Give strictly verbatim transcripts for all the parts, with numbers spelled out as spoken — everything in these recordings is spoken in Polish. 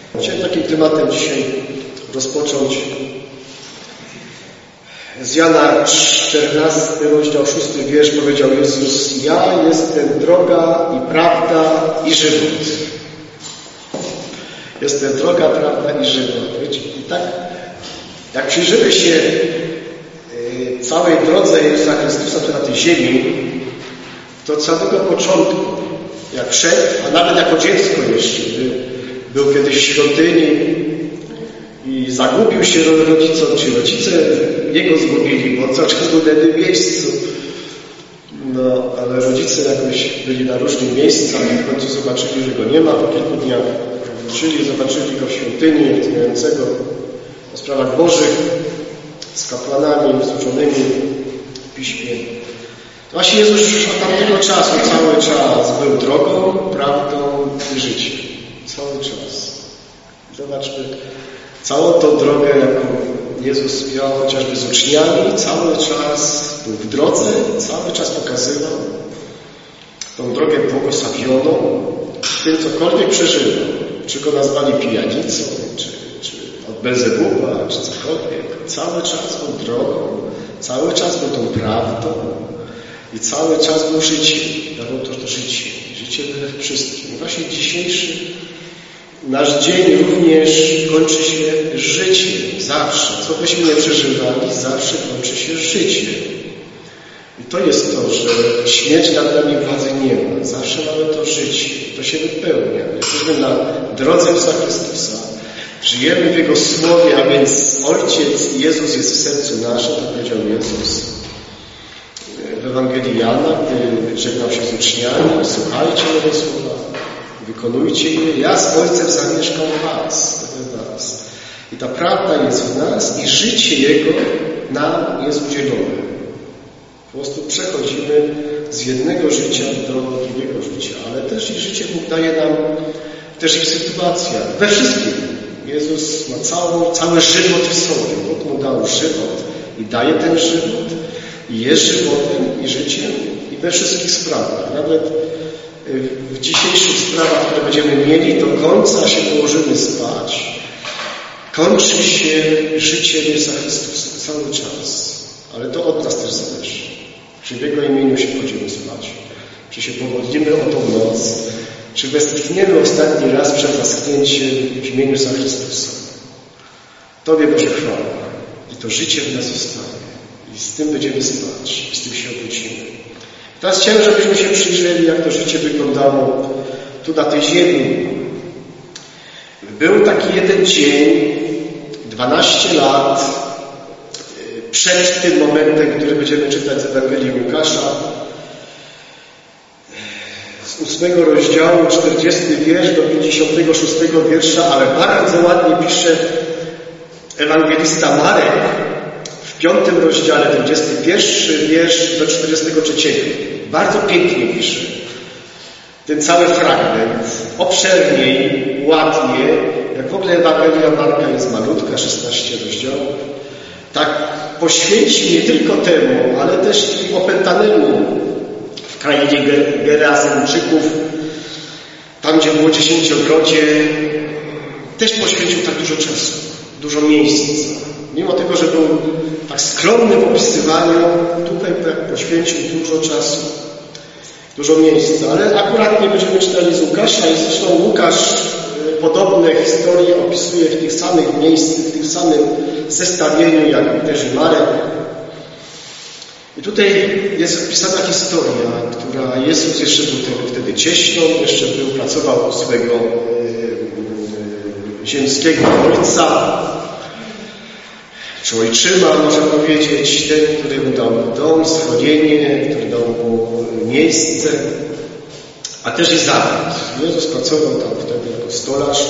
Chciałem takim tematem dzisiaj rozpocząć z Jana czternasty rozdział szósty wiersz. Powiedział Jezus: ja jestem droga i prawda i żywot. Jestem droga, prawda i żywot. Wiecie? I tak, jak przyjrzymy się yy, całej drodze Jezusa Chrystusa tu na tej ziemi, to od samego początku, jak szedł, a nawet jako dziecko jeszcze, był, był kiedyś w świątyni i zagubił się rodzicom, czy rodzice jego zgubili, bo on cały czas był w jednym miejscu. No, ale rodzice jakoś byli na różnych miejscach i w końcu zobaczyli, że go nie ma. Po kilku dniach wrócili, zobaczyli go w świątyni, rozmawiającego o sprawach bożych, z kapłanami, z uczonymi w piśmie. Właśnie Jezus od tamtego czasu cały czas był drogą, prawdą i życiem. Cały czas. Zobaczmy całą tą drogę, jaką Jezus miał chociażby z uczniami, cały czas był w drodze, cały czas pokazywał tą drogę błogosławioną, w tym cokolwiek przeżywał. Czy go nazwali pijanicą, czy, czy od Belzebuba, czy cokolwiek. Cały czas był drogą, cały czas był tą prawdą i cały czas był życiem. Dawał to, to życie. Życie we wszystkim. I właśnie dzisiejszy nasz dzień również kończy się życiem. Zawsze. Co byśmy nie przeżywali, zawsze kończy się życiem. I to jest to, że śmierć nad nami władzy nie ma. Zawsze mamy to życie. To się wypełnia. Jesteśmy na drodze Jezusa Chrystusa. Żyjemy w Jego Słowie, a więc Ojciec Jezus jest w sercu naszym, tak powiedział Jezus w Ewangelii Jana, gdy żegnał się z uczniami: słuchajcie moje słowa, wykonujcie je, ja z Ojcem zamieszkam w was, w was. I ta prawda jest w nas i życie Jego nam jest udzielone. Po prostu przechodzimy z jednego życia do drugiego życia, ale też i życie Bóg daje nam też i w sytuacjach, we wszystkim. Jezus ma całą, cały żywot w sobie. Bóg mu dał żywot i daje ten żywot i jest żywotem i życiem i we wszystkich sprawach. Nawet w dzisiejszych sprawach, które będziemy mieli, do końca się położymy spać. Kończy się życie Jezusa Chrystusa cały czas. Ale to od nas też zależy. Czy w Jego imieniu się chodzimy spać? Czy się pomodlimy o tą noc? Czy westchniemy ostatni raz przed zaschnięciem w imieniu Jezusa Chrystusa? Tobie Boże chwała. I to życie w nas zostanie. I z tym będziemy spać. I z tym się obrócimy. Teraz chciałem, żebyśmy się przyjrzeli, jak to życie wyglądało tu na tej ziemi. Był taki jeden dzień, dwanaście lat, przed tym momentem, który będziemy czytać z Ewangelii Łukasza, z ósmego rozdziału, czterdziesty wiersz do pięćdziesiątego szóstego wiersza, ale bardzo ładnie pisze ewangelista Marek w piątym rozdziale, dwudziesty pierwszy wiersz do czterdziestego trzeciego. Bardzo pięknie pisze ten cały fragment, obszerniej, ładnie, jak w ogóle Ewangelia Marka jest malutka, szesnaście rozdziałów. Tak poświęci nie tylko temu, ale też i opętanemu w krainie Geraseńczyków, tam gdzie było dziesięciogrodzie, też poświęcił tak dużo czasu, dużo miejsca. Mimo tego, że był tak skromny w opisywaniu, tutaj tak poświęcił dużo czasu, dużo miejsca. Ale akurat nie będziemy czytali z Łukasza i zresztą Łukasz podobne historie opisuje w tych samych miejscach, w tym samym zestawieniu, jak też i Marek. I tutaj jest opisana historia, która Jezus jeszcze był wtedy cieśną, jeszcze był, pracował u swego e, e, ziemskiego ojca, czy ojczyma, można powiedzieć, ten, który mu dał dom, schronienie, który dał mu miejsce, a też i zawód. Jezus pracował tam wtedy jako stolarz.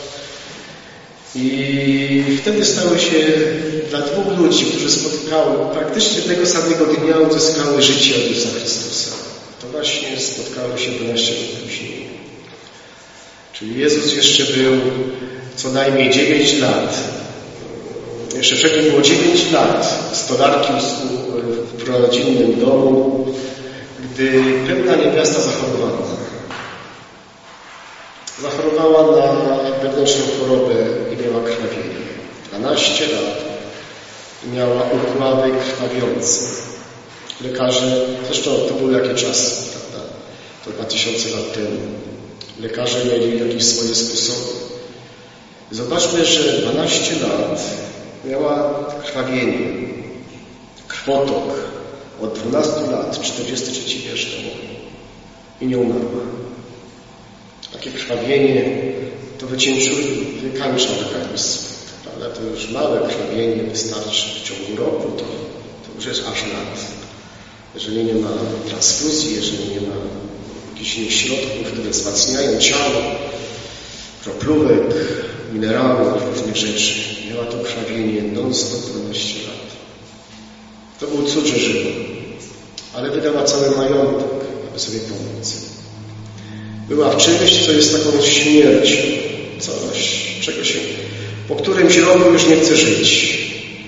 I wtedy stało się dla dwóch ludzi, którzy spotkały praktycznie tego samego dnia, uzyskały życie od Jezusa Chrystusa. To właśnie spotkały się dwanaście lat później. Czyli Jezus jeszcze był co najmniej dziewięć lat. Jeszcze wcześniej było dziewięć lat stolarki w rodzinnym domu, gdy pewna niewiasta zachorowała. Zachorowała na wewnętrzną chorobę. chorobę i miała krwawienie. dwanaście lat i miała ukławy krwawiące. Lekarze, zresztą to były jakie czasy, prawda? To dwa tysiące lat temu. Lekarze mieli jakieś swoje sposoby. Zobaczmy, że dwanaście lat miała krwawienie, krwotok. Od dwunastu lat, czterdziesty trzeci wiersz to mówi. I nie umarła. Takie krwawienie to wycieńczy, wykańcza organizm. Prawda? To już małe krwawienie wystarczy w ciągu roku, to, to już jest aż lat. Jeżeli nie ma transfuzji, jeżeli nie ma jakichś środków, które wzmacniają ciało, kroplówek, minerałów, różnych rzeczy. Miała to krwawienie non-stop dwanaście lat. To był cud, że żyła, ale wydała cały majątek, aby sobie pomóc. Była w czymś, co jest taką śmiercią, coś, czego się, po którymś roku już nie chce żyć.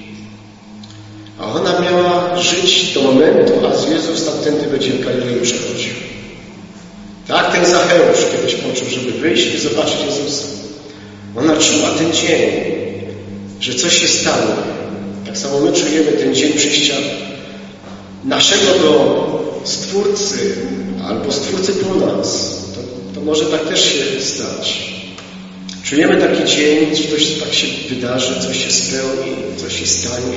A ona miała żyć do momentu, aż Jezus tamtędy będzie w Galilei przechodził. Tak ten Zacheusz kiedyś poczuł, żeby wyjść i zobaczyć Jezusa. Ona czuła ten dzień, że coś się stało. Tak samo my czujemy ten dzień przyjścia naszego do Stwórcy, albo Stwórcy po nas. To, to może tak też się stać. Czujemy taki dzień, że coś tak się wydarzy, coś się spełni, coś się stanie.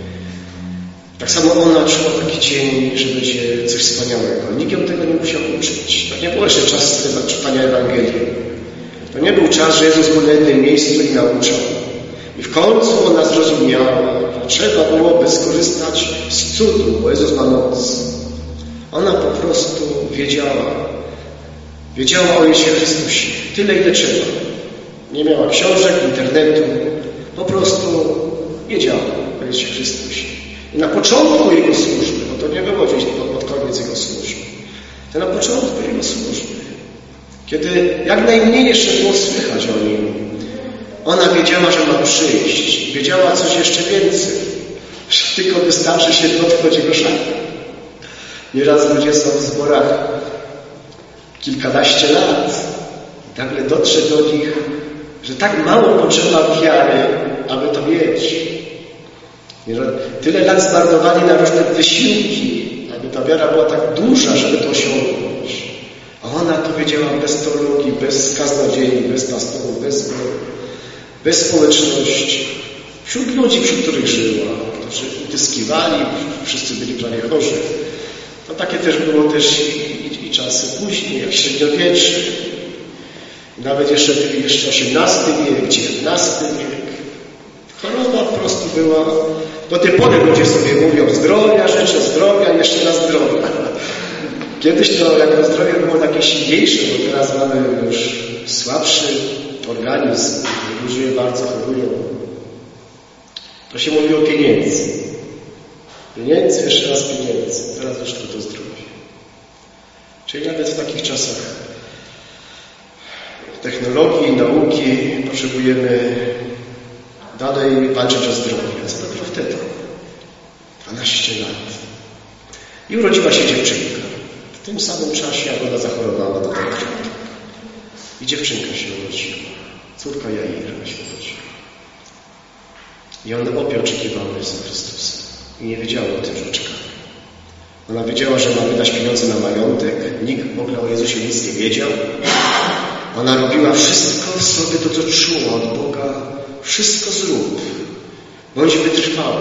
Tak samo ona czuła taki dzień, że będzie coś wspaniałego. Nikt ją tego nie musiał uczyć. To nie był jeszcze czas czytania Ewangelii. To nie był czas, że Jezus był na jednym miejscu i nauczał. I w końcu ona zrozumiała, że trzeba byłoby skorzystać z cudu, bo Jezus ma moc. Ona po prostu wiedziała. Wiedziała o Jezusie Chrystusie. Tyle, ile trzeba. Nie miała książek, internetu. Po prostu wiedziała o Jezusie Chrystusie. I na początku Jego służby, bo to nie było gdzieś pod koniec Jego służby, to na początku Jego służby, kiedy jak najmniej jeszcze było słychać o Nim, ona wiedziała, że ma przyjść. Wiedziała coś jeszcze więcej, że tylko wystarczy się dotknąć Jego szaty. Nieraz ludzie są w zborach kilkanaście lat i nagle dotrze do nich, że tak mało potrzeba wiary, aby to mieć. Tyle lat zmarnowali na różne wysiłki, aby ta wiara była tak duża, żeby to osiągnąć. A ona to wiedziała bez teologii, bez kaznodziei, bez pastorów, bez zboru, bez społeczności. Wśród ludzi, wśród których żyła, którzy utyskiwali, wszyscy byli prawie chorzy. To takie też było też i, i, i czasy później, jak średniowiecze. Nawet jeszcze, jeszcze osiemnasty wiek, dziewiętnasty wiek. Choroba po prostu była. Do tej pory ludzie sobie mówią zdrowia, życzę zdrowia, jeszcze raz zdrowia. Kiedyś to jako zdrowie było takie silniejsze, bo teraz mamy już słabszy organizm. Ludzie bardzo chorują. To się mówi o pieniędzy. Pieniędzy, jeszcze raz pieniędzy. Teraz już tylko to zdrowie. Czyli nawet w takich czasach technologii, nauki potrzebujemy dalej walczyć o zdrowie. A co dopiero wtedy? dwanaście lat. I urodziła się dziewczynka. W tym samym czasie, jak ona zachorowała na ten krwotok. I dziewczynka się urodziła. Córka Jaira się urodziła. I ona obie oczekiwała Jezusa Chrystusa. I nie wiedziała o tym, że czeka. Ona wiedziała, że ma wydać pieniądze na majątek. Nikt w ogóle o Jezusie nic nie wiedział. Ona robiła wszystko w sobie to, co czuła od Boga. Wszystko zrób. Bądź wytrwały.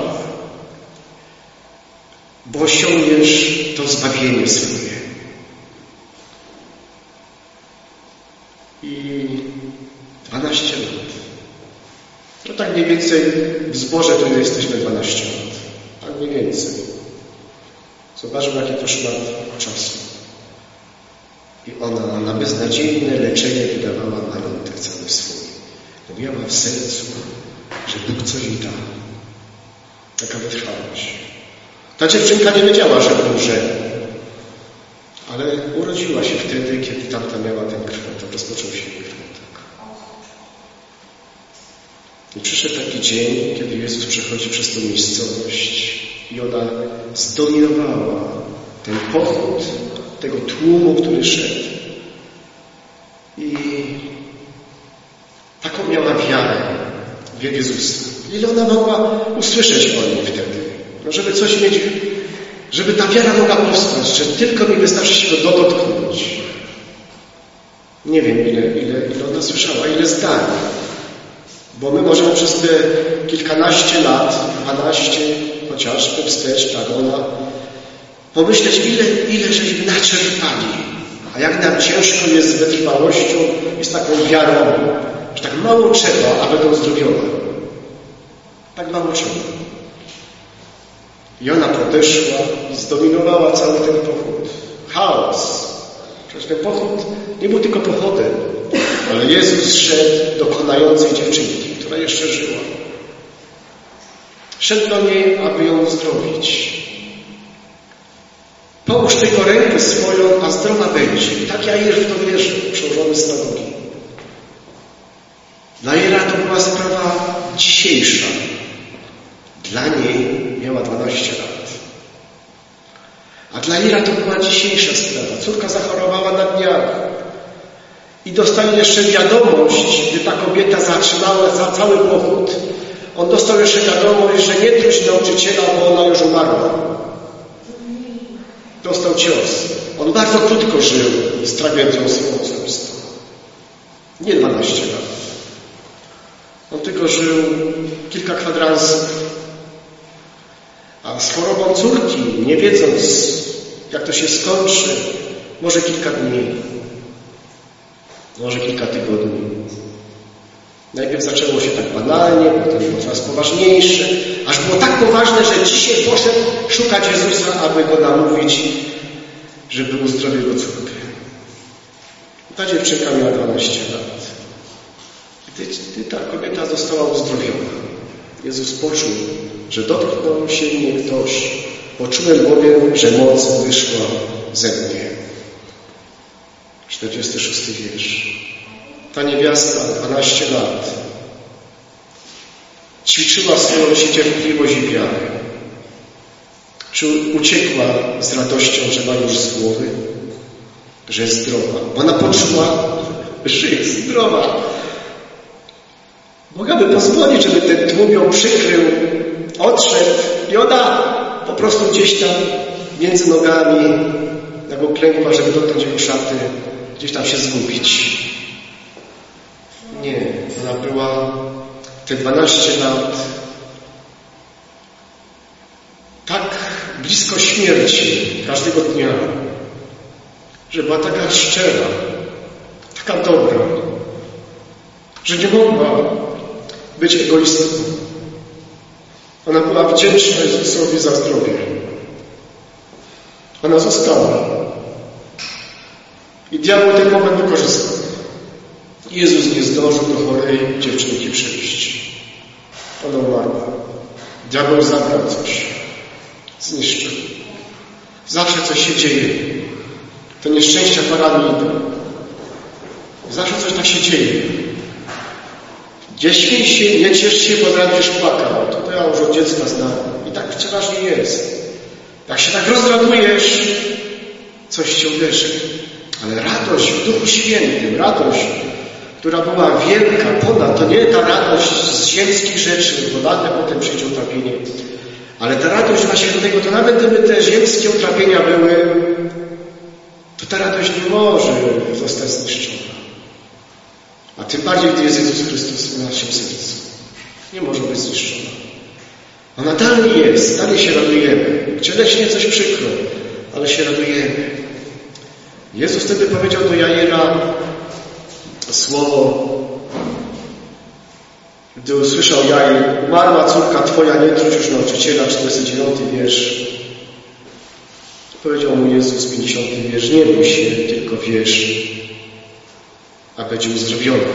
Bo osiągniesz to zbawienie swoje. I dwanaście lat. No tak mniej więcej w zborze to jesteśmy dwanaście lat. Tak mniej więcej. Zobaczmy, jaki to szmat czasu. I ona na beznadziejne leczenie wydawała majątek cały swój. Bo miała w sercu, że Bóg coś jej dał. Taka wytrwałość. Ta dziewczynka nie wiedziała, że umrze. Ale urodziła się wtedy, kiedy tamta miała ten krwotok. Rozpoczął się jej krwotok. I przyszedł taki dzień, kiedy Jezus przechodzi przez tą miejscowość i ona zdominowała ten pochód tego tłumu, który szedł. I taką miała wiarę w Jezusa. Ile ona mogła usłyszeć o Nim wtedy. No żeby coś mieć, żeby ta wiara mogła powstać, że tylko mi wystarczy się go dotknąć. Nie wiem, ile, ile, ile ona słyszała, ile zdań. Bo my możemy przez te kilkanaście lat, dwanaście chociażby wstecz, tak ona, pomyśleć, ile, ile żeśmy naczerpali. A jak nam ciężko jest z wytrwałością i z taką wiarą, że tak mało trzeba, aby to uzdrowiona. Tak mało trzeba. I ona podeszła i zdominowała cały ten pochód. Chaos. Przecież ten pochód nie był tylko pochodem, ale Jezus szedł do konającej dziewczynki, która jeszcze żyła. Szedł do niej, aby ją uzdrowić. Połóż tylko rękę swoją, a zdrowa będzie. Tak Jair w to wierzył, przełożony z synagogi. Dla Jaira to była sprawa dzisiejsza. Dla niej miała dwanaście lat. A dla Jaira to była dzisiejsza sprawa. Córka zachorowała na dniach. I dostali jeszcze wiadomość, gdy ta kobieta zatrzymała za cały pochód, on dostał jeszcze wiadomość, że nie truć nauczyciela, bo ona już umarła. Dostał cios. On bardzo krótko żył z tragedią swoją osobistą. Nie dwanaście lat. On tylko żył kilka kwadransów. A z chorobą córki, nie wiedząc, jak to się skończy, może kilka dni, może kilka tygodni. Najpierw zaczęło się tak banalnie, potem było coraz poważniejsze, aż było tak poważne, że dzisiaj poszedł szukać Jezusa, aby go namówić, żeby uzdrowił go córkę. Ta dziewczynka miała dwanaście lat. Gdy, gdy ta kobieta została uzdrowiona, Jezus poczuł, że dotknął się mnie ktoś. Poczułem bowiem, że moc wyszła ze mnie. czterdziesty szósty wiersz. Ta niewiasta, dwanaście lat, ćwiczyła swoją się cierpliwość i wiarę. Czy uciekła z radością, że ma już z głowy? Że jest zdrowa. Bo ona poczuła, że jest zdrowa. Mogłaby pozwolić, żeby ten tłum ją przykrył, odszedł i ona po prostu gdzieś tam między nogami jak uklękła, żeby dotknąć jego szaty, gdzieś tam się zgubić. Nie, ona była te dwanaście lat tak blisko śmierci każdego dnia, że była taka szczera, taka dobra, że nie mogła być egoistką. Ona była wdzięczna Jezusowi za zdrowie. Ona została. I diabeł ten moment wykorzystał. Jezus nie zdążył do chorej dziewczynki przyjść. Ona umarła. Diabeł zabrał coś. Zniszczył. Zawsze coś się dzieje. To nieszczęścia parami idą. Zawsze coś tak się dzieje. Nie śmiej się, nie ciesz się, bo będziesz płakał. To ja już od dziecka znam. I tak przeważnie jest. Jak się tak rozradujesz, coś cię uderzy. Ale radość w Duchu Świętym, radość, która była wielka, ponad, to nie ta radość z ziemskich rzeczy, bo lata potem przyjdzie utrapienie, ale ta radość Ducha Świętego, to nawet gdyby te ziemskie utrapienia były, to ta radość nie może zostać zniszczona. A tym bardziej, gdy jest Jezus Chrystus w naszym sercu. Nie może być zniszczona. Ona dalej jest, dalej się radujemy. Cieleśnie coś przykro, ale się radujemy. Jezus wtedy powiedział do Jaira słowo, gdy usłyszał Jair, umarła córka twoja, nie truć już nauczyciela, czterdziesty dziewiąty wiersz. Powiedział mu Jezus, pięćdziesiąty wiersz, nie bój się, tylko wierz, a będzie uzdrowiona.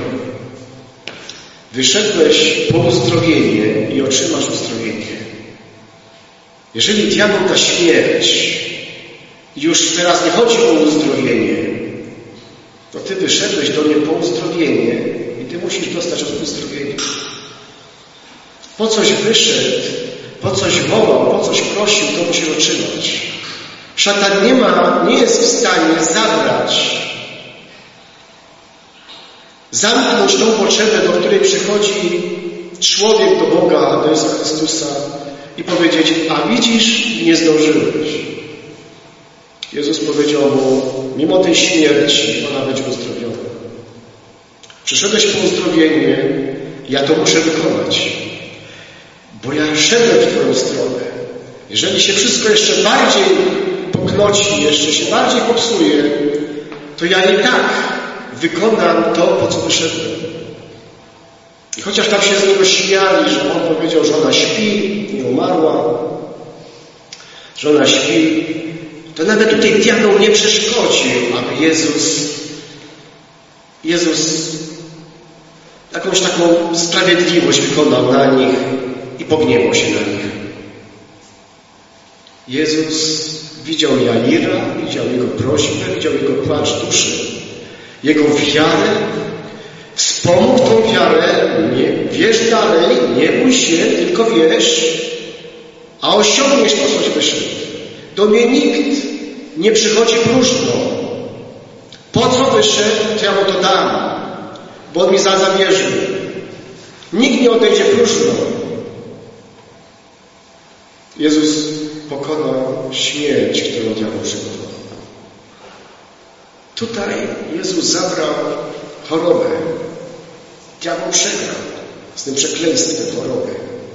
Wyszedłeś po uzdrowienie i otrzymasz uzdrowienie. Jeżeli diabeł da śmierć, już teraz nie chodzi o uzdrowienie, to ty wyszedłeś do mnie po uzdrowienie i ty musisz dostać uzdrowienie. Po coś wyszedł, po coś wołał, po coś prosił, to musisz otrzymać. Szatan nie ma, nie jest w stanie zabrać zamknąć tą potrzebę, do której przychodzi człowiek do Boga, do Jezusa Chrystusa i powiedzieć: a widzisz, nie zdążyłeś. Jezus powiedział mu: mimo tej śmierci ona będzie uzdrowiona. Przyszedłeś po uzdrowienie, ja to muszę wykonać, bo ja szedłem w Twoją stronę. Jeżeli się wszystko jeszcze bardziej poknoci, jeszcze się bardziej popsuje, to ja i tak wykonam to, po co wyszedłem. I chociaż tam się z niego śmiali, że on powiedział, że ona śpi, nie umarła, że ona śpi, to nawet tutaj diabeł nie przeszkodził, aby Jezus, Jezus jakąś taką sprawiedliwość wykonał na nich i pogniewał się na nich. Jezus widział Jaira, widział jego prośbę, widział jego płacz duszy, jego wiarę, wspomógł tą wiarę, nie, wierz dalej, nie bój się, tylko wierz, a osiągniesz to, coś wyszedł. Do mnie nikt nie przychodzi próżno. Po co wyszedł, to ja mu to dam, bo on mi za zawierzył. Nikt nie odejdzie próżno. Jezus pokonał śmierć, którą diabeł przygotował. Tutaj Jezus zabrał chorobę. Diabeł przegrał z tym przekleństwem choroby.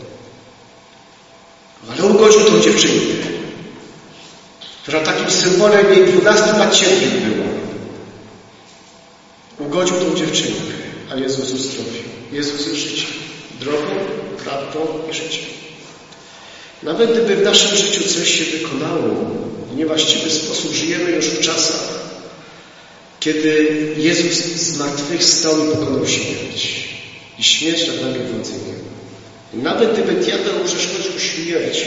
Ale ugodził tą dziewczynkę, która takim symbolem jej dwunastu lat cierpień była. Ugodził tą dziewczynkę, a Jezus uzdrowił. Jezus jest życiem. Drogą, prawdą i życiem. Nawet gdyby w naszym życiu coś się wykonało w niewłaściwy sposób, żyjemy już w czasach, kiedy Jezus zmartwychwstał i pokonał śmierć. I śmierć nad nami władzy nie ma. Nawet gdyby diabeł przeszkodził śmiercią,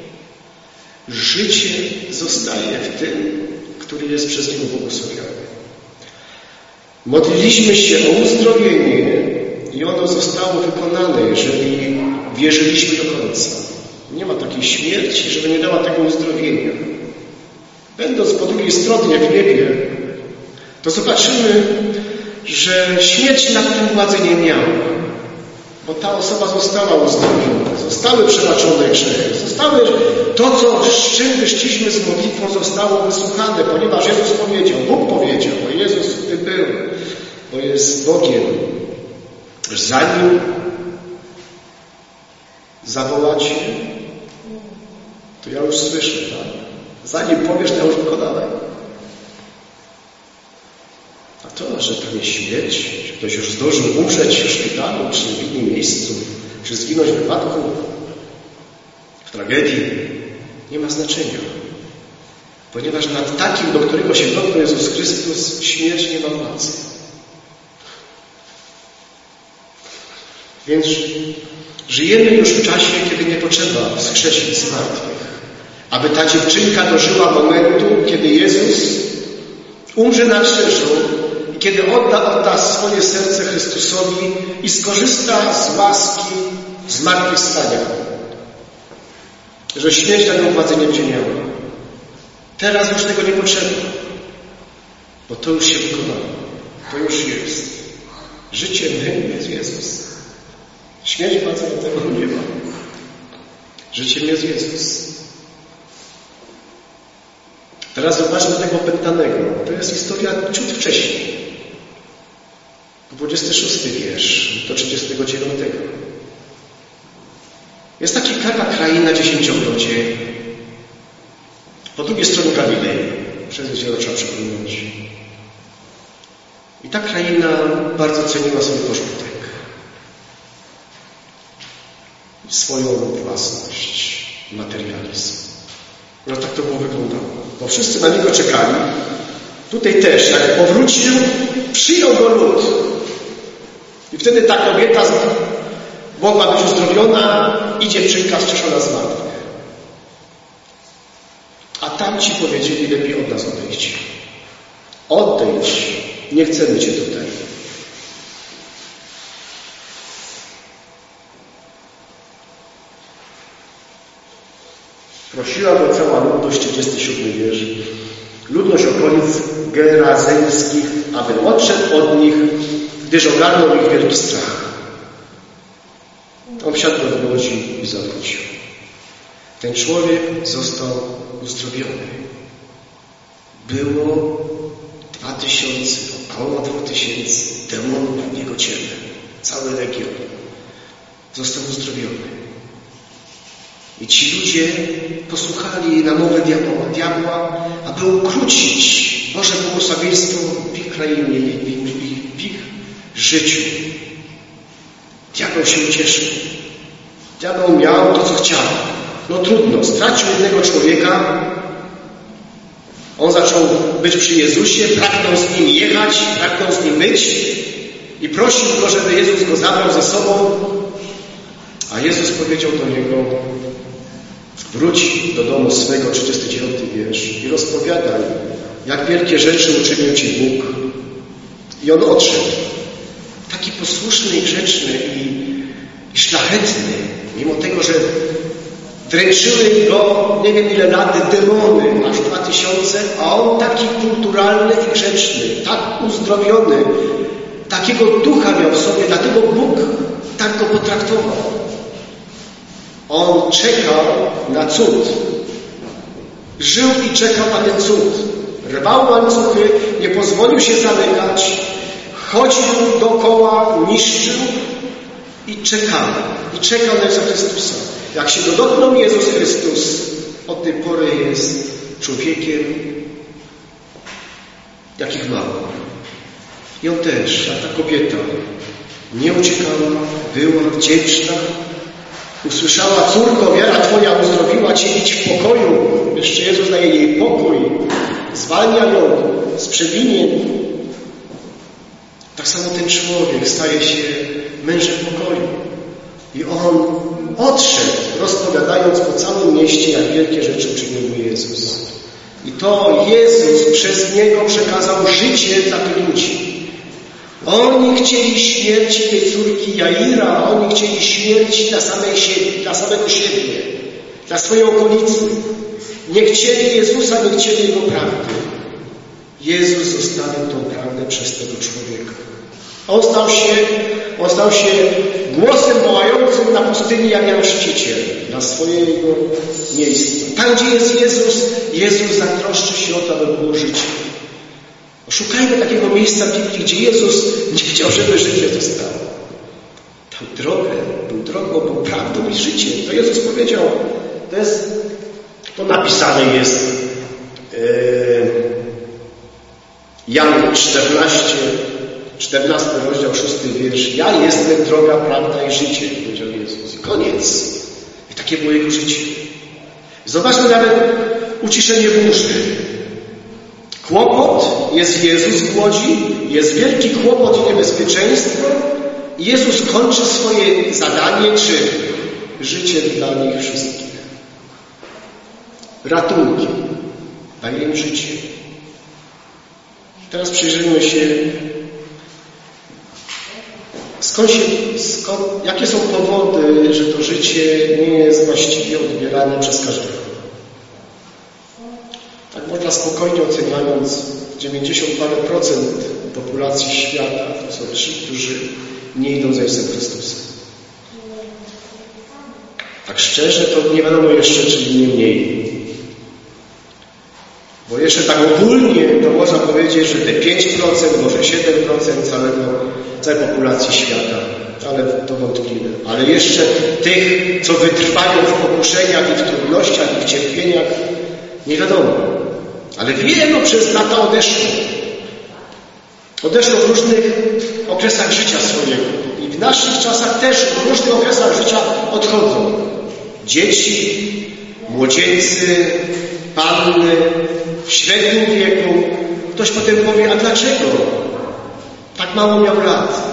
życie zostaje w tym, który jest przez niego błogosławiony. Modliliśmy się o uzdrowienie i ono zostało wykonane, jeżeli wierzyliśmy do końca. Nie ma takiej śmierci, żeby nie dała tego uzdrowienia. Będąc po drugiej stronie w niebie, to zobaczymy, że śmierć nad tym władzy nie miała. Bo ta osoba została uzdrowiona. Zostały przebaczone grzechy. Zostały to, co, z czym wyszliśmy z modlitwą, zostało wysłuchane, ponieważ Jezus powiedział, Bóg powiedział, bo Jezus tutaj był, bo jest Bogiem. Zanim zawołacie, to ja już słyszę, tak? Zanim powiesz, to ja już wykonałem. A to, że pewnie śmierć, że ktoś już zdążył umrzeć w szpitalu, czy w innym miejscu, czy zginąć w wypadku, w tragedii, nie ma znaczenia. Ponieważ nad takim, do którego się dotknął Jezus Chrystus, śmierć nie ma władzy. Więc żyjemy już w czasie, kiedy nie potrzeba wskrzesić z martwych. Aby ta dziewczynka dożyła momentu, kiedy Jezus umrze na krzyżu i kiedy odda, odda swoje serce Chrystusowi i skorzysta z łaski zmartwychwstania. Że śmierć na nią władzy nie będzie miała. Teraz już tego nie potrzeba. Bo to już się wykonało. To już jest. Życie my jest Jezus. Śmierć władzy na tego nie ma. Życiem jest Jezus. Teraz zobaczmy tego opętanego. To jest historia ciut wcześniej. dwudziesty szósty wiersz do trzydziestego dziewiątego. Jest taki taka kraina dziesięciogrodzie. Po drugiej stronie Galilei. Przez jezioro trzeba przepłynąć. I ta kraina bardzo ceniła swój pożytek. Swoją własność, materializm. No tak to było wyglądało. Bo wszyscy na niego czekali. Tutaj też, jak powrócił, przyjął go lud. I wtedy ta kobieta mogła być uzdrowiona i dziewczynka wskrzeszona z martwych. A tamci powiedzieli, lepiej od nas odejdź. Odejdź, nie chcemy cię tutaj. Prosiła go cała ludność, trzydziesty siódmy wiersz, ludność okolic gerazeńskich, aby odszedł od nich gdyż ogarnął ich wielki strach. On wsiadł do łodzi i zawrócił. Ten człowiek został uzdrowiony. Było dwa tysiące, około dwa tysiące demonów w jego ciele. Cały legion został uzdrowiony. I ci ludzie posłuchali namowę diabła, diabła, aby ukrócić Boże błogosławieństwo w ich krainie, w ich, w ich, w ich życiu. Diabeł się ucieszył. Diabeł miał to, co chciał. No trudno, stracił jednego człowieka. On zaczął być przy Jezusie, pragnął z Nim jechać, pragnął z Nim być i prosił Go, żeby Jezus go zabrał ze sobą. A Jezus powiedział do niego: wróć do domu swego, trzydziesty dziewiąty wiersz, i rozpowiadaj, jak wielkie rzeczy uczynił Ci Bóg. I on odszedł. Taki posłuszny i grzeczny i, i szlachetny, mimo tego, że dręczyły go nie wiem ile lat demony, aż dwa tysiące, a on taki kulturalny i grzeczny, tak uzdrowiony, takiego ducha miał w sobie, dlatego Bóg tak go potraktował. On czekał na cud. Żył i czekał na ten cud. Rwał łańcuchy, nie pozwolił się zamykać, chodził dookoła, niszczył i czekał. I czekał na Jezusa Chrystusa. Jak się go dotknął Jezus Chrystus, od tej pory jest człowiekiem, jakich mało. I on też, a ta kobieta nie uciekała, była wdzięczna. Usłyszała: córko, wiara Twoja uzdrowiła Cię, idź w pokoju. Jeszcze Jezus daje jej pokój, zwalnia ją z przewinień. Tak samo ten człowiek staje się mężem pokoju. I on odszedł, rozpowiadając po całym mieście, jak wielkie rzeczy uczynił mu Jezus. I to Jezus przez niego przekazał życie dla tych ludzi. Oni chcieli śmierci tej córki Jaira, oni chcieli śmierci dla, samej siebie, dla samego siebie, dla swojej okolicy. Nie chcieli Jezusa, nie chcieli Jego prawdy. Jezus zostawił tą prawdę przez tego człowieka. On stał się, on stał się głosem wołającym na pustyni jak Jan Chrzciciel dla swojego miejsca. Tam, gdzie jest Jezus, Jezus zatroszczy się o to, aby było życie. Szukajmy takiego miejsca w Biblii, gdzie Jezus nie chciał, żeby życie zostało. Tą drogę, był drogą, był prawdą i życiem. To Jezus powiedział. To jest, to napisane jest yy, Jan czternaście, czternasty rozdział, szósty wiersz. Ja jestem droga, prawda i życie, powiedział Jezus. I koniec. I takie było Jego życie. Zobaczmy nawet uciszenie burzy. Kłopot, jest Jezus w łodzi, jest wielki kłopot i niebezpieczeństwo. I Jezus kończy swoje zadanie, czy życie dla nich wszystkich. Ratunki. Daje im życie. Teraz przyjrzyjmy się, skąd się, skąd, jakie są powody, że to życie nie jest właściwie odbierane przez każdego. Tak można spokojnie oceniając, dziewięćdziesiąt parę procent populacji świata to są ci, którzy nie idą za Jezusem Chrystusem. Tak szczerze to nie wiadomo jeszcze, czyli nie mniej. Bo jeszcze tak ogólnie to można powiedzieć, że te pięć procent, może siedem procent całego, całej populacji świata, ale to wątpliwe. Ale jeszcze tych, co wytrwają w pokuszeniach i w trudnościach i w cierpieniach, nie wiadomo. Ale wielu przez lata odeszło. Odeszło w różnych okresach życia swojego. I w naszych czasach też w różnych okresach życia odchodzą. Dzieci, młodzieńcy, panny, w średnim wieku. Ktoś potem powie: a dlaczego tak mało miał lat?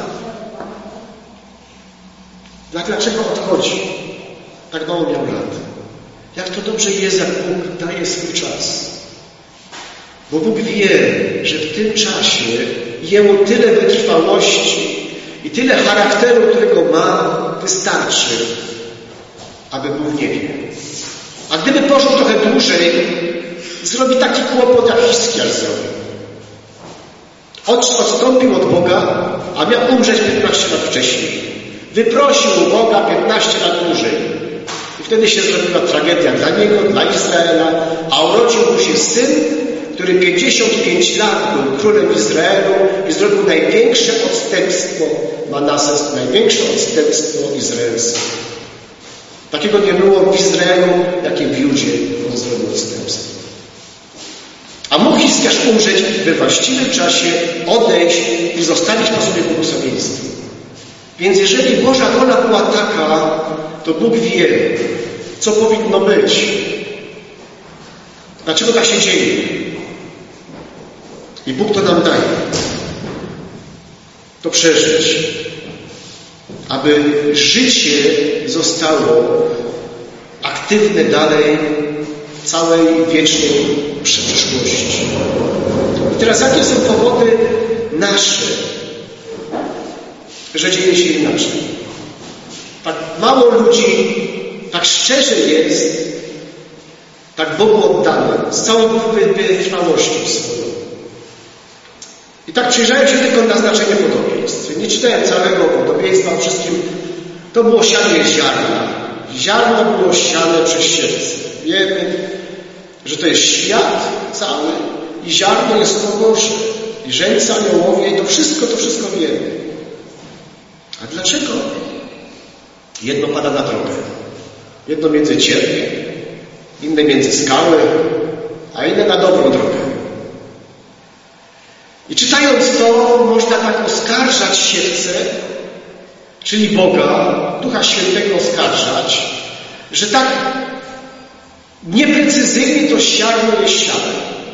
Dlaczego odchodzi? Tak mało miał lat. Jak to dobrze jest, jak Bóg daje swój czas. Bo Bóg wie, że w tym czasie jemu tyle wytrwałości i tyle charakteru, którego ma, wystarczy, aby był w niebie. A gdyby poszło trochę dłużej, zrobi taki kłopot, jak Hiskiarz zrobił. Odstąpił od Boga, a miał umrzeć piętnaście lat wcześniej. Wyprosił u Boga piętnaście lat dłużej. I wtedy się zrobiła tragedia dla niego, dla Izraela, a urodził mu się syn, który pięćdziesiąt pięć lat był królem Izraelu i zrobił największe odstępstwo, Manases, największe odstępstwo izraelskie. Takiego nie było w Izraelu, jakie w Judzie on zrobił odstępstwo. A mógł Hizkiasz umrzeć we właściwym czasie, odejść i zostawić po sobie błogosławieństwo. Więc jeżeli Boża wola była taka, to Bóg wie, co powinno być. Dlaczego tak się dzieje? I Bóg to nam daje. To przeżyć. Aby życie zostało aktywne dalej w całej wiecznej przyszłości. I teraz jakie są powody nasze, że dzieje się inaczej? Tak mało ludzi, tak szczerze jest, tak Bogu oddane, z całą wytrwałością swoją. I tak przyjrzałem się tylko na znaczenie podobieństw. Nie czytałem całego podobieństwa o wszystkim. To było sianie ziarna. Ziarno było siane przez siewcę. Wiemy, że to jest świat cały i ziarno jest to Boże. I żeńcy aniołowie, i to wszystko, to wszystko wiemy. A dlaczego? Jedno pada na drogę. Jedno między ciernie, inne między skały, a inne na dobrą drogę. I czytając to, można tak oskarżać siewcę, czyli Boga, Ducha Świętego oskarżać, że tak nieprecyzyjnie to ziarno jest siane.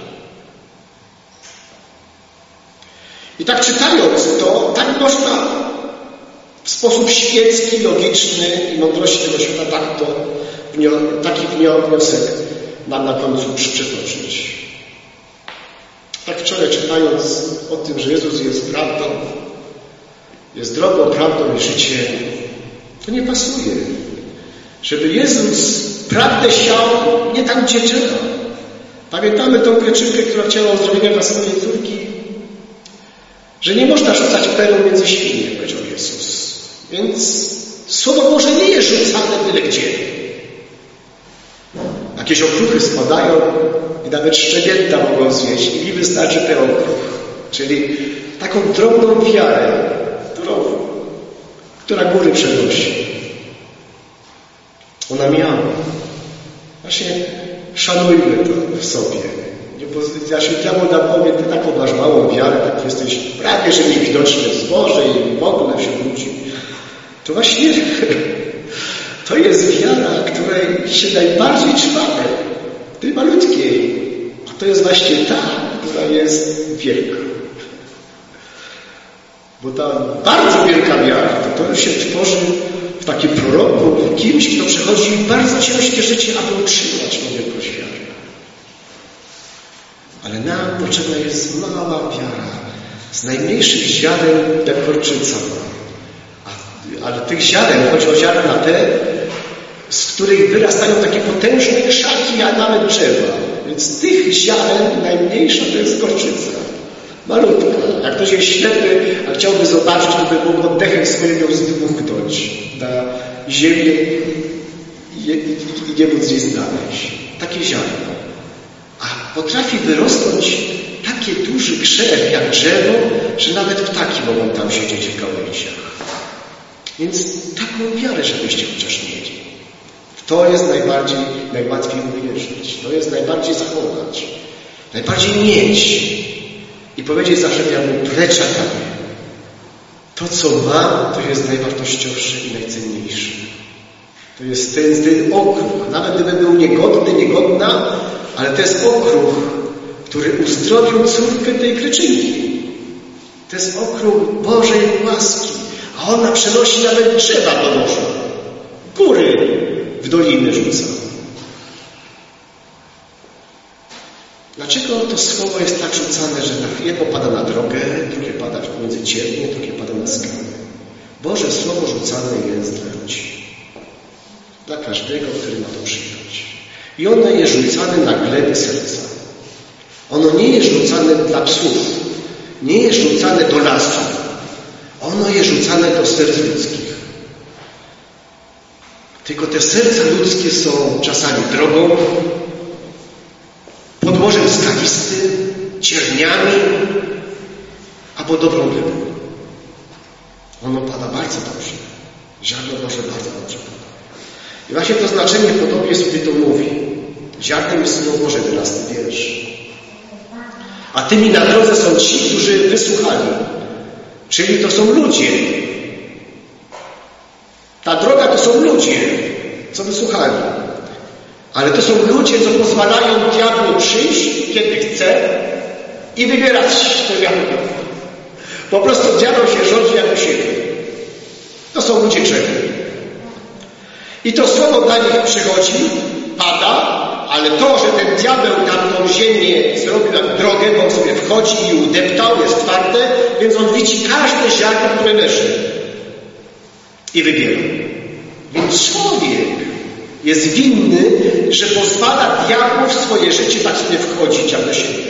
I tak czytając to, tak można w sposób świecki, logiczny i mądrości tego świata tak to, taki wniosek nam na końcu przytoczyć. Tak wczoraj czytając o tym, że Jezus jest prawdą, jest drogą, prawdą i życiem, to nie pasuje. Żeby Jezus prawdę siał nie tam, gdzie trzeba. Pamiętamy tą Greczynkę, która chciała uzdrowienia dla swojej córki, że nie można rzucać perł między świnie, jak powiedział Jezus. Więc Słowo Boże nie jest rzucane byle gdzie. Jakieś okruchy spadają i nawet szczenięta mogą zjeść i mi wystarczy ten okruch. Czyli taką drobną wiarę, którą, która góry przenosi. Ona miała. Właśnie szanujmy to w sobie. Ja się diabeł nam powie, ty taką masz małą wiarę, tak jesteś prawie, że niewidoczny w zboże i w ogóle wśród ludzi. To właśnie to jest wiara, której się najbardziej trzymamy. Tej malutkiej. A to jest właśnie ta, która jest wielka. Bo ta bardzo wielka wiara, to, to już się tworzy w takim proroku, w kimś, kto przechodzi bardzo ciężkie życie, aby utrzymać tą wielkość wiary. Ale nam potrzebna jest mała wiara, z najmniejszych ziaren jak gorczyca. A, ale tych ziaren, chodzi o ziarna te, z których wyrastają takie potężne krzaki, a nawet drzewa. Więc tych ziaren najmniejsza to jest gorczyca. Malutka. Jak ktoś jest ślepy, a chciałby zobaczyć, to by mógł oddechem swoim ją zdmuchnąć na ziemię i, i, i nie móc jej znaleźć. Takie ziarno. A potrafi wyrosnąć taki duży krzew jak drzewo, że nawet ptaki mogą tam siedzieć w gałęziach. Więc taką wiarę, żebyście chociaż mieli. W to jest najbardziej, najłatwiej uwierzyć. To jest najbardziej zachować. Najbardziej mieć. I powiedzieć zawsze diabłu, precz ode mnie. To, co mam, to jest najwartościowsze i najcenniejsze. To jest ten, ten okruch. Nawet gdyby był niegodny, niegodna, ale to jest okruch, który uzdrowił córkę tej Greczynki. To jest okruch Bożej łaski. A ona przenosi nawet drzewa do morza. Góry w doliny rzuca. Dlaczego to słowo jest tak rzucane, że jedno pada na drogę, drugie pada między ciernie, drugie pada na skałę? Boże Słowo rzucane jest dla ludzi. Dla każdego, który ma to przyjąć. I ono jest rzucane na gleby serca. Ono nie jest rzucane dla psów. nie jest rzucane do lasu. Ono jest rzucane do serc ludzkich. Tylko te serca ludzkie są czasami drogą, podłożem skalistym, cierniami albo dobrą glebą. Ono pada bardzo dobrze. Ziarno Boże bardzo dobrze pada. I właśnie to znaczenie w podobieństwie tutaj to mówi. Ziarnem jest Słowo Boże, jedenasty wiersz. A tymi na drodze są ci, którzy wysłuchali. Czyli to są ludzie. Ta droga to są ludzie, co wysłuchali. Ale to są ludzie, co pozwalają diabłu przyjść, kiedy chce i wybierać te jabłko. Po prostu diabeł się rządzi jak u siebie. To są ludzie grzechy. I to słowo dla nich przychodzi, pada, ale to, że ten diabeł tam tą ziemię zrobił jak drogę, bo on sobie wchodzi i udeptał, jest twarde, więc on widzi każde ziarno, które leży. I wybiera. Więc człowiek jest winny, że pozwala diabłu w swoje życie tak sobie wchodzić jak do siebie.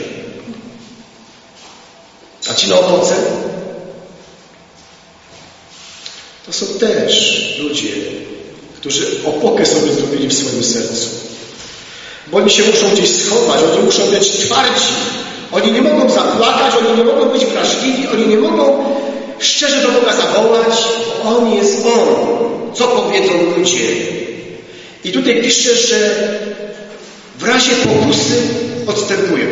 A ci na owoce? To są też ludzie, którzy opokę sobie zrobili w swoim sercu. Bo oni się muszą gdzieś schować, oni muszą być twardzi. Oni nie mogą zapłakać, oni nie mogą być wrażliwi, oni nie mogą szczerze do Boga zawołać. On jest On. Co powiedzą ludzie? I tutaj pisze, że w razie pokusy odstępują.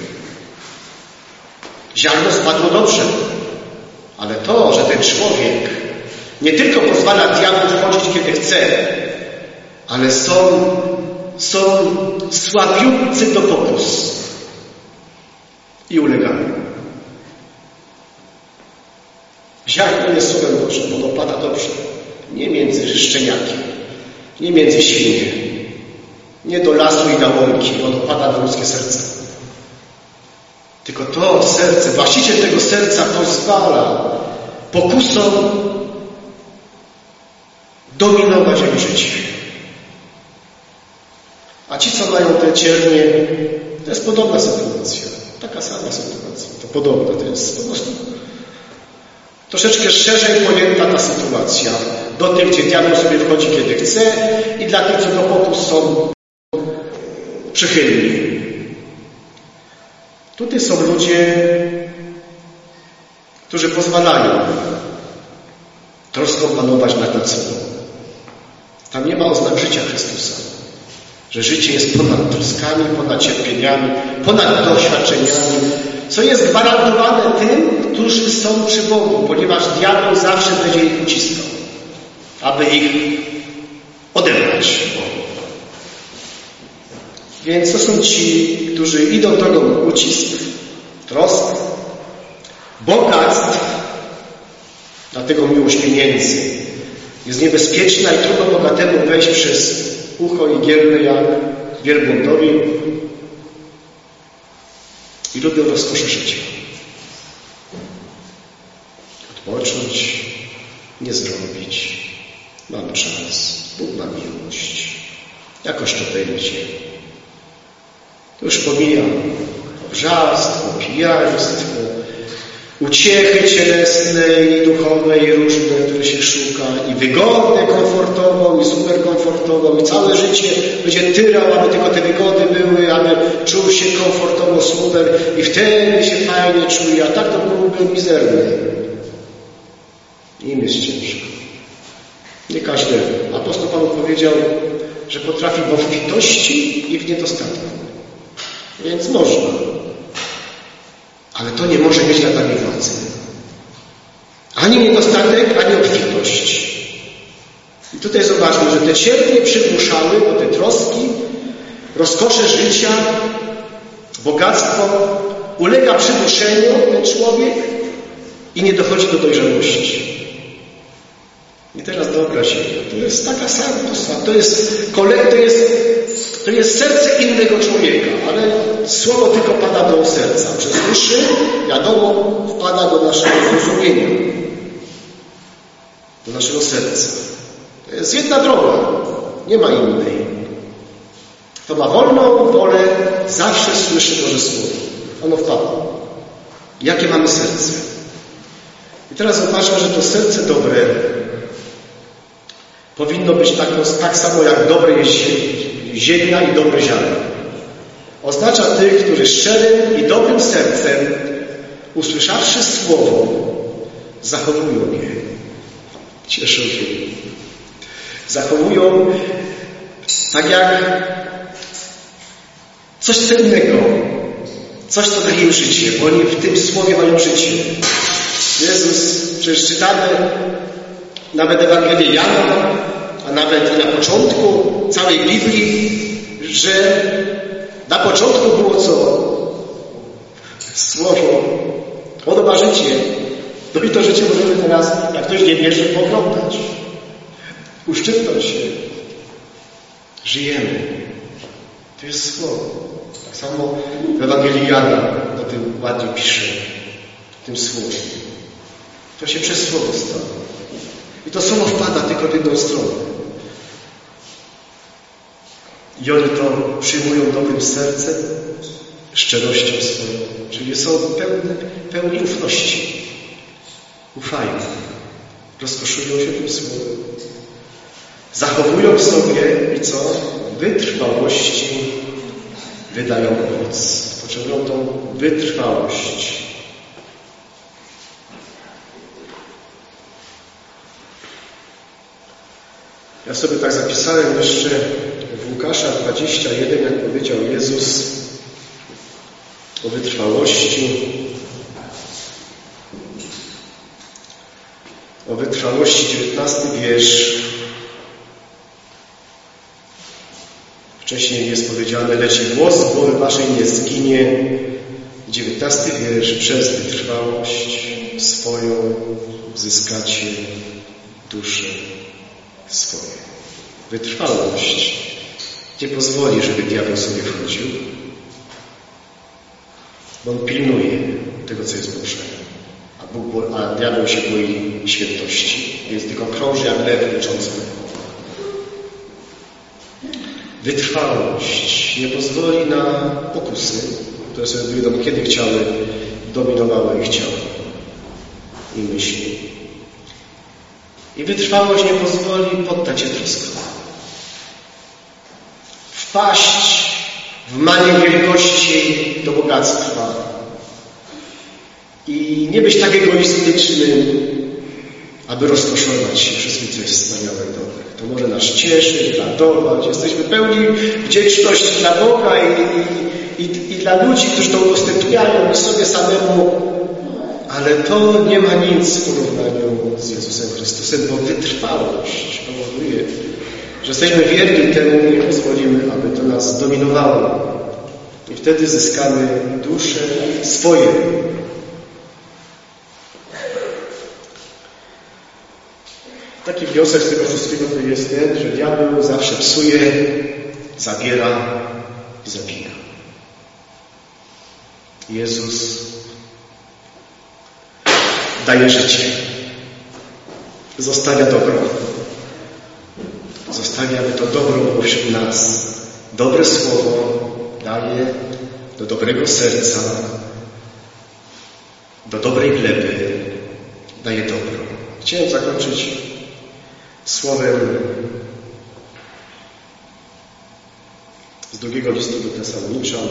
Ziarno spadło dobrze, ale to, że ten człowiek nie tylko pozwala diabłu wchodzić, kiedy chce, ale są, są słabiutcy do pokus i ulegają. Ziarno jest słowem Bożym, ono pada dobrze. Nie między szczeniaki, nie między świnie, nie do lasu i na łąki, ono pada na ludzkie serce. Tylko to serce, właściciel tego serca pozwala pokusom dominować jego życie. A ci, co mają te ciernie, to jest podobna sytuacja. Taka sama sytuacja. To podobna, to jest po prostu troszeczkę szerzej pojęta ta sytuacja. Do tych, gdzie diabeł sobie wchodzi, kiedy chce, i dla tych, co do pokus są przychylni. Tutaj są ludzie, którzy pozwalają troską panować nad sobą. Tam nie ma oznak życia Chrystusa. Że życie jest ponad troskami, ponad cierpieniami, ponad doświadczeniami, co jest gwarantowane tym, którzy są przy Bogu, ponieważ diabeł zawsze będzie ich uciskał, aby ich odebrać. Więc to są ci, którzy idą drogą ucisk, trosk, bogactw, dlatego miłość pieniędzy jest niebezpieczna i trudno bogatemu wejść przez ucho i gierle jak wielbłądowi i lubią rozkosze życia. Odpocząć, nie zrobić. Mam czas, Bóg ma miłość. Jakoś to będzie. To już pomijam obżarstwo, pijaństwo, uciechy cielesnej i duchowej różne, które się szuka, i wygodne, komfortową, i super komfortową, i całe życie będzie tyrał, aby tylko te wygody były, aby czuł się komfortowo, super, i wtedy się fajnie czuje, a tak to byłby mizerny. Im jest ciężko. Nie każdemu. Apostoł Paweł powiedział, że potrafi w obfitości i w niedostatku. Więc można. Ale to nie może mieć nad nami władzy. Ani niedostatek, ani obfitość. I tutaj zobaczmy, że te cierpnie przygłuszały, bo te troski, rozkosze życia, bogactwo ulega przyduszeniu ten człowiek i nie dochodzi do dojrzałości. I teraz wyobraź się, to jest taka sama, to jest, to jest, to jest serce innego człowieka, ale słowo tylko pada do serca. Przez uszy, wiadomo, wpada do naszego zrozumienia, do naszego serca. To jest jedna droga, nie ma innej. Kto ma wolną wolę, zawsze słyszy Boże Słowo. Ono wpada. Jakie mamy serce? I teraz uważam, że to serce dobre powinno być tak, tak samo jak dobre jest ziemia i dobre ziarno. Oznacza tych, którzy szczerym i dobrym sercem, usłyszawszy słowo, zachowują je. Cieszą się. Zachowują tak jak coś cennego, coś, co daje im życie, bo oni w tym słowie mają życie. Jezus, przecież czytamy nawet Ewangelię Jana, a nawet na początku całej Biblii, że na początku było co? Słowo. Ono ma życie. No i to życie możemy teraz, jak ktoś nie wierzy, poglądać. Uszczypnąć się. Żyjemy. To jest słowo. Tak samo w Ewangelii Jana o tym ładnie pisze. W tym słowie. To się przez słowo stało. I to słowo wpada tylko w jedną stronę. I oni to przyjmują dobrym sercem, szczerością swoją. Czyli są pełni, pełni ufności. Ufają. Rozkoszują się tym słowem. Zachowują w sobie i co? Wytrwałości wydają owoc. Pociągną tą wytrwałość. Ja sobie tak zapisałem jeszcze w Łukasza dwadzieścia jeden, jak powiedział Jezus o wytrwałości. O wytrwałości, dziewiętnasty wiersz. Wcześniej jest powiedziane, lecz i głos z głowy waszej nie zginie. dziewiętnasty wiersz. Przez wytrwałość swoją zyskacie duszę swoje. Wytrwałość nie pozwoli, żeby diabeł sobie wchodził, bo on pilnuje tego, co jest Boże. A, Bóg, a diabeł się boi świętości. Jest tylko krąży jak lew leczący. Wytrwałość nie pozwoli na pokusy, które sobie nie wiadomo kiedy chciały, dominowały ich ciało i myśli. I wytrwałość nie pozwoli poddać się troskom. Wpaść w manię wielkości do bogactwa. I nie być tak egoistycznym, aby rozkoszować się wszystkim, co jest wspaniałe i dobre. To może nas cieszyć, radować. Jesteśmy pełni wdzięczności dla Boga i, i, i, i dla ludzi, którzy to udostępniają i sobie samemu. Ale to nie ma nic w porównaniu z Jezusem Chrystusem, bo wytrwałość powoduje, że jesteśmy wierni temu i nie pozwolimy, aby to nas dominowało. I wtedy zyskamy dusze swoje. Taki wniosek z tego wszystkiego to jest ten, że diabeł zawsze psuje, zabiera i zabija. Jezus daje życie. Zostawia dobro. Zostawia, aby to dobro było wśród nas. Dobre słowo daje do dobrego serca, do dobrej gleby daje dobro. Chciałem zakończyć słowem z drugiego listu do Tesaloniczan.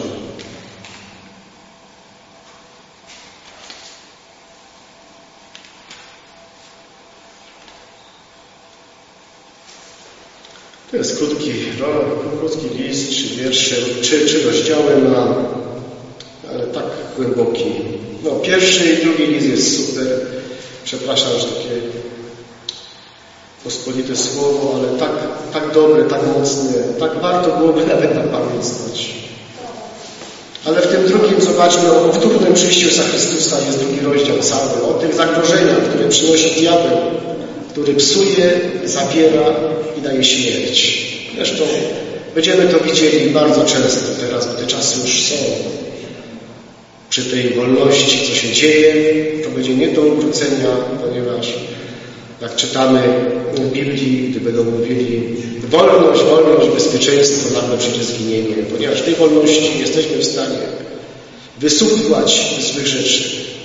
To jest krótki, krótki list, trzy wiersze, trzy, trzy rozdziały ma, ale tak głęboki. No, pierwszy i drugi list jest super. Przepraszam, że takie pospolite słowo, ale tak, tak dobre, tak mocne, tak warto byłoby nawet na pamięć znać. Ale w tym drugim zobaczmy o powtórnym przyjściu Jezusa Chrystusa, jest drugi rozdział cały, o tych zagrożeniach, które przynosi diabeł, który psuje, zabiera i daje śmierć. Zresztą będziemy to widzieli bardzo często teraz, bo te czasy już są. Przy tej wolności, co się dzieje, to będzie nie do obrócenia, ponieważ jak czytamy w Biblii, gdy będą mówili wolność, wolność, bezpieczeństwo, nagle przyjdzie zginienie, ponieważ w tej wolności jesteśmy w stanie wysłuchiwać złych rzeczy,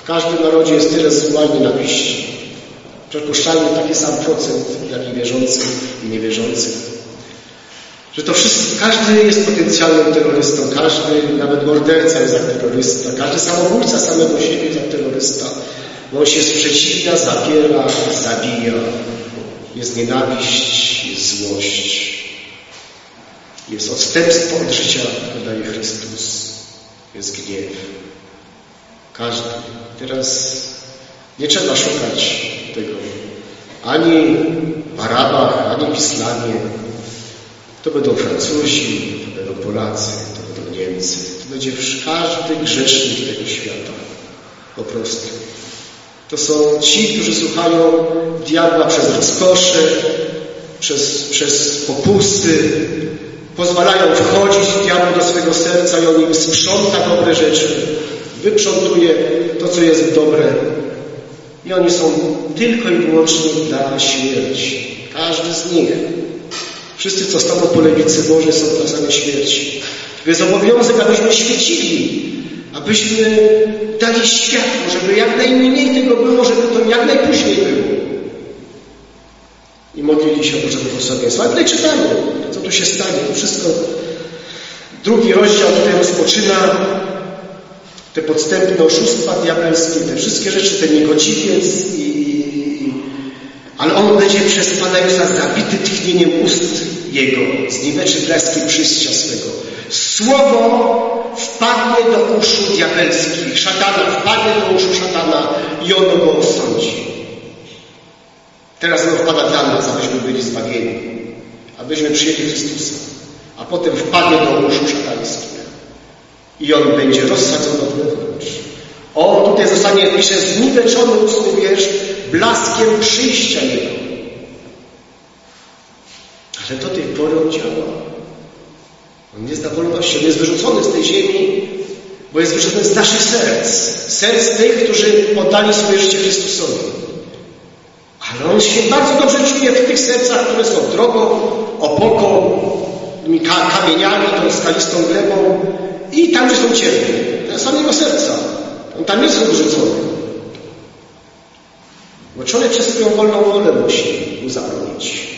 każdym narodzie jest tyle zła i nienawiści. Przepuszczalny taki sam procent, jak i wierzących i niewierzących. Że to wszyscy, każdy jest potencjalnym terrorystą, każdy, nawet morderca jest jak terrorysta, każdy samobójca samego siebie jest jak terrorysta, bo on się sprzeciwia, zabiera, zabija. Jest nienawiść, jest złość. Jest odstępstwo od życia, które daje Chrystus. Jest gniew. Każdy. Teraz nie trzeba szukać tego ani w Arabach, ani w Islamie. To będą Francuzi, to będą Polacy, to będą Niemcy. To będzie każdy grzesznik tego świata. Po prostu. To są ci, którzy słuchają diabła przez rozkosze, przez, przez popusty, pozwalają wchodzić diabłu do swego serca i on im sprząta dobre rzeczy, wyprzątuje to, co jest dobre. I oni są tylko i wyłącznie dla śmierci. Każdy z nich. Wszyscy, co staną po lewicy Bożej, są dla samej śmierci. To jest obowiązek, abyśmy świecili, abyśmy dali światło, żeby jak najmniej tego było, żeby to jak najpóźniej było. I modlili się o Boże błogosławieństwo. Ale tutaj czytamy, co tu się stanie. To wszystko, drugi rozdział tutaj rozpoczyna te podstępne oszustwa diabelskie, te wszystkie rzeczy, ten niegodziwiec, i, i, ale on będzie przez Pana Jezusa zabity tchnieniem ust Jego, zniweczy blaskiem przyjścia swego. Słowo wpadnie do uszu diabelskich, szatana wpadnie do uszu szatana i ono go osądzi. Teraz ono wpada dla nas, abyśmy byli zbawieni, abyśmy przyjęli Chrystusa, a potem wpadnie do uszu szatańskich i on będzie rozsadzony od wewnątrz. On tutaj zostanie, pisze, zniweczony, ósmy wiersz, blaskiem przyjścia Jego. Ale do tej pory on działa. On nie zna wolności, on jest wyrzucony z tej ziemi, bo jest wyrzucony z naszych serc. Serc tych, którzy oddali swoje życie Chrystusowi. Ale on się bardzo dobrze czuje w tych sercach, które są drogą, opoką, kamieniami, tą skalistą glebą i tam, gdzie są cierpkie. To są jego serca. On tam jest wyrzucony. Bo człowiek przez swoją wolną wolę musi mu zabronić.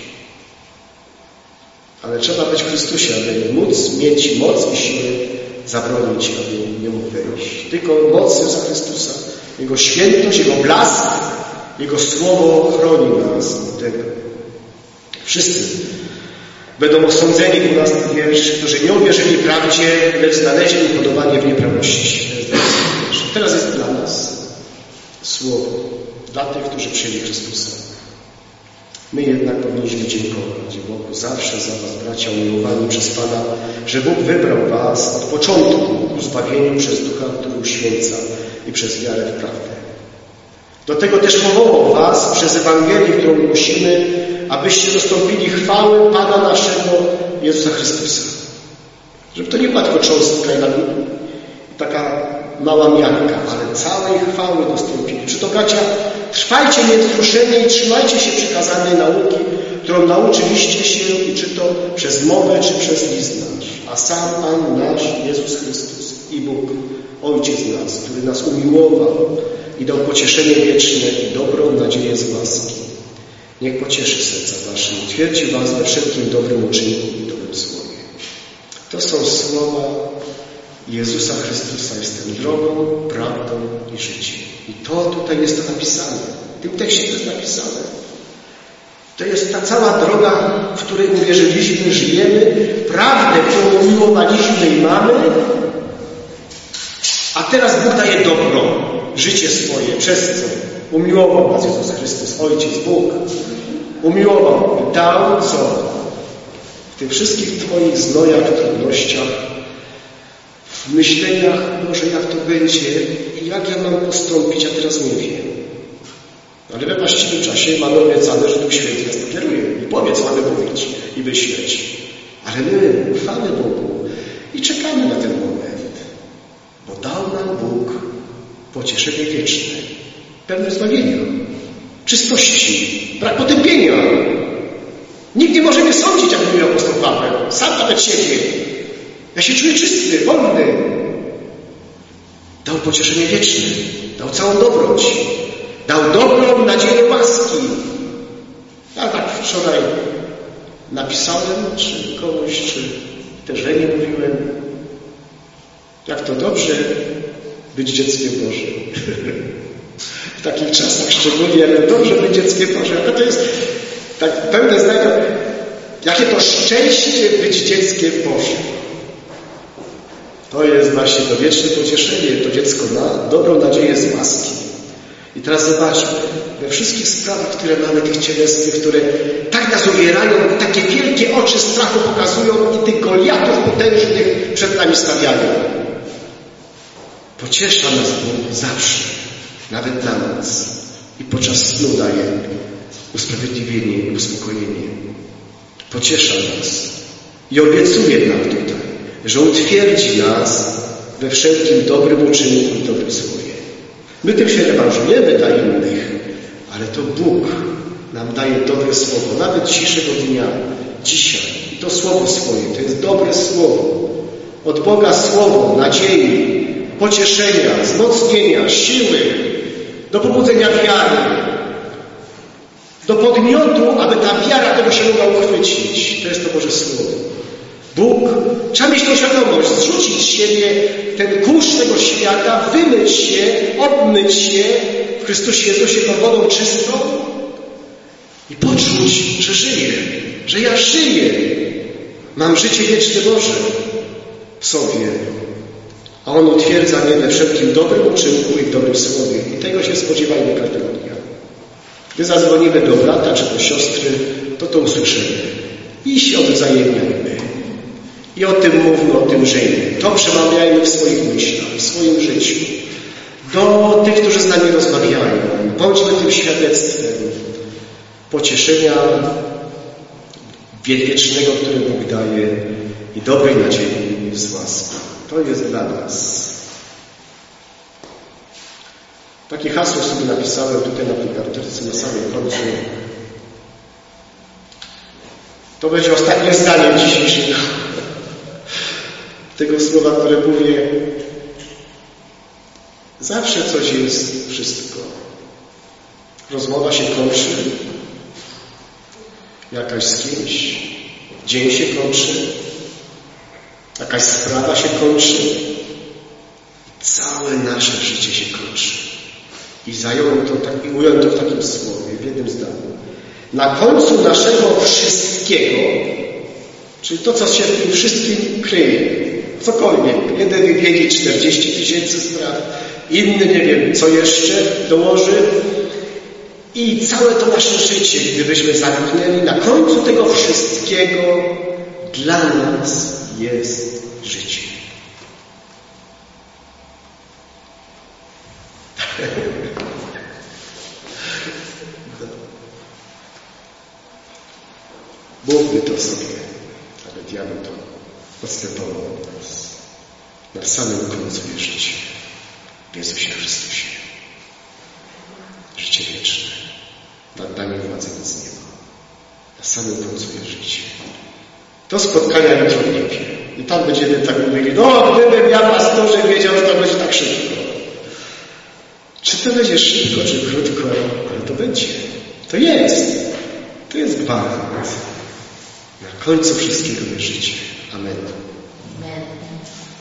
Ale trzeba być w Chrystusie, aby móc mieć moc i siłę zabronić, aby nie mógł wejść. Tylko moc Jezusa Chrystusa, Jego świętość, Jego blask, Jego Słowo chroni nas od tego. Wszyscy będą osądzeni, dwunasty wiersz, którzy nie uwierzyli prawdzie, lecz znaleźli upodobanie w nieprawości. Teraz jest dla nas Słowo, dla tych, którzy przyjęli Chrystusa. My jednak powinniśmy dziękować Bogu zawsze za was, bracia umiłowani przez Pana, że Bóg wybrał was od początku ku zbawieniu przez Ducha, który uświęca i przez wiarę w prawdę. Do tego też powołał was przez Ewangelię, którą głosimy, abyście dostąpili chwały Pana naszego Jezusa Chrystusa. Żeby to nie była tylko cząstka i taka mała miarka, ale całej chwały dostąpili. Przy to, bracia, trwajcie niewzruszeni i trzymajcie się przykazanej nauki, którą nauczyliście się, i czy to przez mowę, czy przez list nasz. A sam Pan nasz Jezus Chrystus i Bóg, Ojciec nas, który nas umiłował i dał pocieszenie wieczne i dobrą nadzieję z łaski. Niech pocieszy serca wasze i twierdzi was we wszelkim dobrym uczynku i dobrym słowie. To są słowa Jezusa Chrystusa. Jestem drogą, prawdą i życiem. I to tutaj jest to napisane. W tym tekście to jest napisane. To jest ta cała droga, w której uwierzyliśmy, żyjemy, prawdę, którą umiłowaliśmy i mamy, a teraz Bóg daje dobro, życie swoje, przez co umiłował nas Jezus Chrystus, Ojciec, Bóg. Umiłował i dał co? W tych wszystkich Twoich znojach, trudnościach, w myśleniach, może jak to będzie i jak ja mam postąpić, a teraz nie wiem. Ale we właściwym czasie mamy obiecane, że Duch Święty nas pokieruje i powie, co mamy mówić i myśleć. Ale my ufamy Bogu i czekamy na ten moment, bo dał nam Bóg pocieszenie wieczne, pewne zbawienia, czystości, brak potępienia. Nikt nie może mnie sądzić, jak mówił apostoł Paweł. Sam nawet siebie. Ja się czuję czysty, wolny. Dał pocieszenie wieczne. Dał całą dobroć. Dał dobrą nadzieję łaski. Ja tak wczoraj napisałem, czy komuś, czy też Henie mówiłem, jak to dobrze być dzieckiem Bożym. W takich czasach szczególnie, jak to dobrze być dzieckiem Bożym. Jaka to jest tak pełne zdanie, jakie to szczęście być dzieckiem Bożym. To jest właśnie to wieczne pocieszenie, to dziecko na dobrą nadzieję z łaski. I teraz zobaczmy, we wszystkich sprawach, które mamy, tych cielesnych, które tak nas uwierają, takie wielkie oczy strachu pokazują i tych Goliatów potężnych przed nami stawiają. Pociesza nas Bóg zawsze, nawet na noc. I podczas snu daje usprawiedliwienie i uspokojenie. Pociesza nas i obiecuje nam tutaj, że utwierdzi nas we wszelkim dobrym uczynku i dobrym słowie. My tym się rewanżujemy dla innych, ale to Bóg nam daje dobre słowo, nawet dzisiejszego dnia, dzisiaj. I to słowo swoje, to jest dobre słowo. Od Boga słowo nadziei, pocieszenia, wzmocnienia, siły, do pobudzenia wiary, do podmiotu, aby ta wiara tego się mogła uchwycić. To jest to Boże Słowo. Bóg, trzeba mieć tą świadomość, zrzucić z siebie ten kurz tego świata, wymyć się, obmyć się w Chrystusie Jezusie tą wodą czystą i poczuć, że żyję, że ja żyję. Mam życie wieczne Boże w sobie, a On utwierdza mnie we wszelkim dobrym uczynku i w dobrym słowie. I tego się spodziewajmy każdego dnia. Gdy zadzwonimy do brata czy do siostry, to to usłyszymy. I się odwzajemniajmy. I o tym mówmy, o tym żyjmy. To przemawiajmy w swoich myślach, w swoim życiu. Do tych, którzy z nami rozmawiają. Bądźmy tym świadectwem pocieszenia wiecznego, które Bóg daje i dobrej nadziei z łaski. To jest dla nas. Takie hasło sobie napisałem tutaj na tej karteczce na samym końcu. To będzie ostatnie zdanie dzisiejszego tego słowa, które mówię. Zawsze coś jest wszystko. Rozmowa się kończy. Jakaś z kimś. Dzień się kończy. Jakaś sprawa się kończy. Całe nasze życie się kończy. I zająłem to tak, i ująłem to w takim słowie, w jednym zdaniu. Na końcu naszego wszystkiego, czyli to, co się w tym wszystkim kryje, cokolwiek. Jeden wybiegnie czterdzieści tysięcy spraw, inny nie wiem, co jeszcze dołoży. I całe to nasze życie, gdybyśmy zamknęli, na końcu tego wszystkiego dla nas jest życie. Mówmy to sobie, ale diabeł to odstępował od nas. Na samym końcu jest życie w Jezusie Chrystusie. Życie wieczne. Nad nami władzy nic nie ma. Na samym końcu jest życie. To spotkania jutro w niebie. I tam będziemy tak mówili, no gdybym ja, pastorze, wiedział, że to będzie tak szybko. Czy to będzie szybko, czy krótko, ale to będzie. To jest. To jest gwarant. Na końcu wszystkiego jest życie. Amen.